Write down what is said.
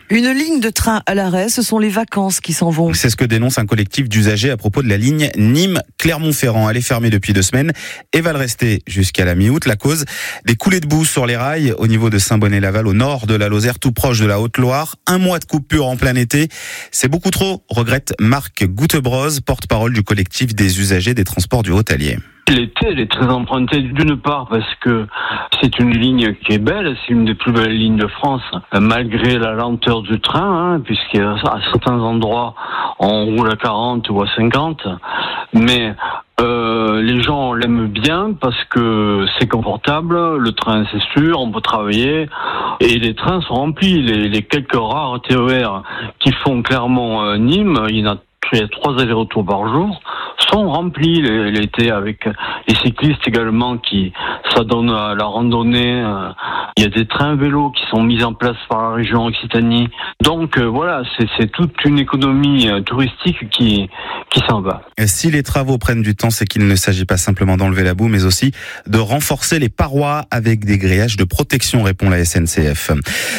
Une ligne de train à l'arrêt, ce sont les vacances qui s'en vont. C'est ce que dénonce un collectif d'usagers à propos de la ligne Nîmes-Clermont-Ferrand. Elle est fermée depuis 2 semaines et va le rester jusqu'à la mi-août. La cause, des coulées de boue sur les rails au niveau de Saint-Bonnet-Laval, au nord de la Lozère, tout proche de la Haute-Loire. 1 mois de coupure en plein été, c'est beaucoup trop, regrette Marc Goutebroz, porte-parole du collectif des usagers des transports du Haut-Allier. L'été, elle est très empruntée d'une part parce que c'est une ligne qui est belle, c'est une des plus belles lignes de France, malgré la lenteur du train, puisqu'à certains endroits on roule à 40 ou à 50, mais les gens l'aiment bien parce que c'est confortable, le train c'est sûr, on peut travailler et les trains sont remplis. Les quelques rares TER qui font Clermont-Nîmes, il y a 3 allers-retours par jour, sont remplis l'été avec les cyclistes également qui s'adonnent à la randonnée. Il y a des trains vélos qui sont mis en place par la région Occitanie. Donc voilà, c'est toute une économie touristique qui s'en va. Si les travaux prennent du temps, c'est qu'il ne s'agit pas simplement d'enlever la boue, mais aussi de renforcer les parois avec des grillages de protection, répond la SNCF.